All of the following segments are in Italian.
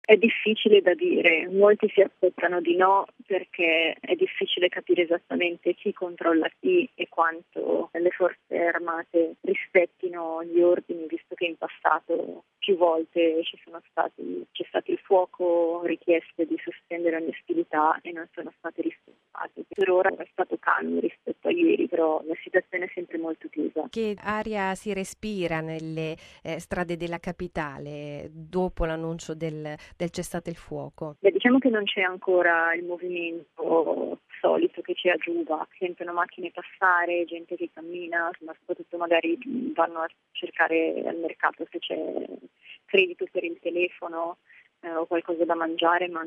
È difficile da dire, molti si aspettano di no perché è difficile capire esattamente chi controlla chi e quanto le forze armate rispettino gli ordini, visto che in passato più volte c'è stato il fuoco, richieste di sospendere ogni ostilità e non sono state rispettate. Per ora è stato calmo rispetto a ieri, però la situazione è sempre molto tesa. Che aria si respira nelle strade della capitale dopo l'annuncio del cessate il fuoco? Beh, diciamo che non c'è ancora il movimento solito che c'è a Giuba, sentono macchine passare, gente che cammina, ma soprattutto magari vanno a cercare al mercato se c'è credito per il telefono o qualcosa da mangiare, ma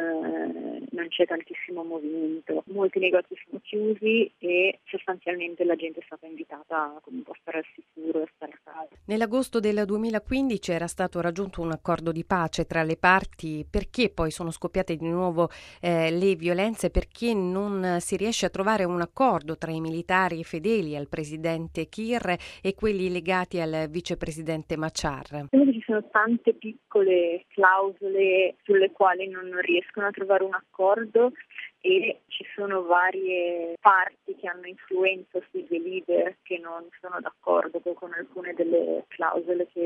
non c'è tantissimo movimento. Molti negozi sono chiusi e sostanzialmente la gente è stata invitata a comunque a stare al sicuro e a stare a casa. Nell'agosto del 2015 era stato raggiunto un accordo di pace tra le parti. Perché poi sono scoppiate di nuovo le violenze? Perché non si riesce a trovare un accordo tra i militari fedeli al presidente Kiir e quelli legati al vicepresidente Machar? Quindi ci sono tante piccole clausole sulle quali non riescono a trovare un accordo e ci sono varie parti che hanno influenza sui due leader che non sono d'accordo con alcune delle clausole che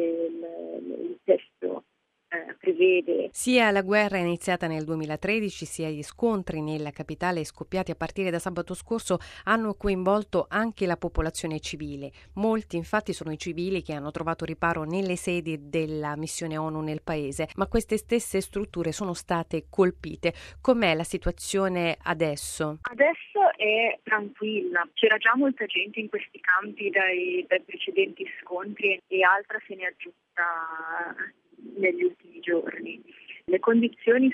il testo prevede. Sia la guerra iniziata nel 2013 sia gli scontri nella capitale scoppiati a partire da sabato scorso hanno coinvolto anche la popolazione civile. Molti infatti sono i civili che hanno trovato riparo nelle sedi della missione ONU nel paese, ma queste stesse strutture sono state colpite. Com'è la situazione adesso? Adesso è tranquilla, c'era già molta gente in questi campi dai precedenti scontri e altra se ne è aggiunta negli ultimi giorni. Le condizioni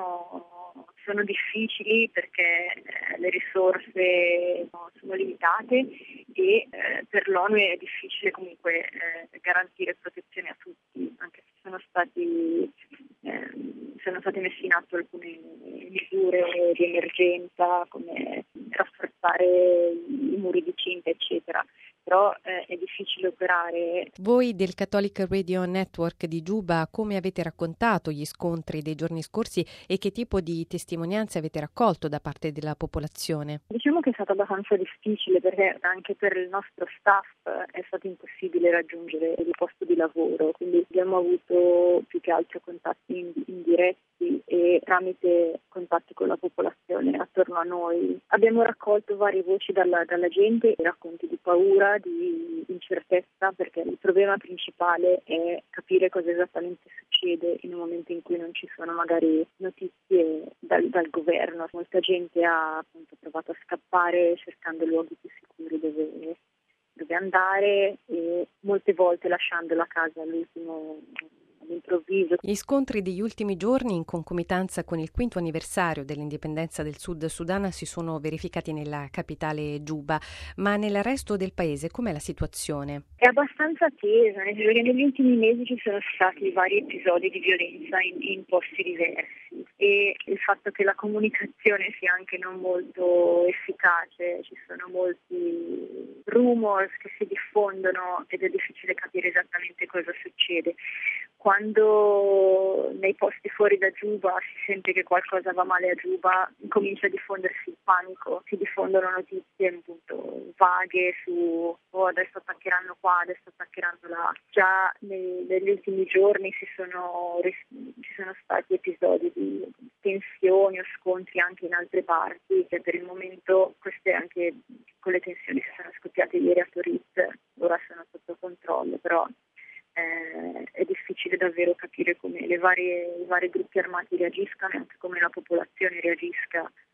sono difficili perché le risorse sono limitate e per l'ONU è difficile comunque garantire protezione a tutti, anche se sono state messe in atto alcune misure di emergenza come rafforzare i muri di cinta eccetera. Però è difficile operare. Voi del Catholic Radio Network di Giuba come avete raccontato gli scontri dei giorni scorsi e che tipo di testimonianze avete raccolto da parte della popolazione? Diciamo che è stato abbastanza difficile perché anche per il nostro staff è stato impossibile raggiungere il posto di lavoro, quindi abbiamo avuto più che altro contatti indiretti e tramite contatti con la popolazione attorno a noi. Abbiamo raccolto varie voci dalla gente, racconti di paura, di incertezza, perché il problema principale è capire cosa esattamente succede in un momento in cui non ci sono magari notizie dal governo. Molta gente ha appunto provato a scappare cercando luoghi più sicuri dove andare e molte volte lasciando la casa all'improvviso. Gli scontri degli ultimi giorni, in concomitanza con il 5° anniversario dell'indipendenza del Sud Sudan, si sono verificati nella capitale Giuba, ma nel resto del paese com'è la situazione? È abbastanza tesa, nel senso che negli ultimi mesi ci sono stati vari episodi di violenza in posti diversi e il fatto che la comunicazione sia anche non molto efficace, ci sono molti rumors che si diffondono ed è difficile capire esattamente cosa succede. Quando nei posti fuori da Giuba si sente che qualcosa va male a Giuba, comincia a diffondersi il panico, si diffondono notizie appunto vaghe su adesso attaccheranno qua, adesso attaccheranno là. Già negli ultimi giorni ci sono stati episodi di tensioni o scontri anche in altre parti e per il momento queste anche piccole tensioni che sono scoppiate ieri a Torit ora sono sotto controllo, però è difficile davvero capire come i vari gruppi armati reagiscano e anche come la popolazione reagisca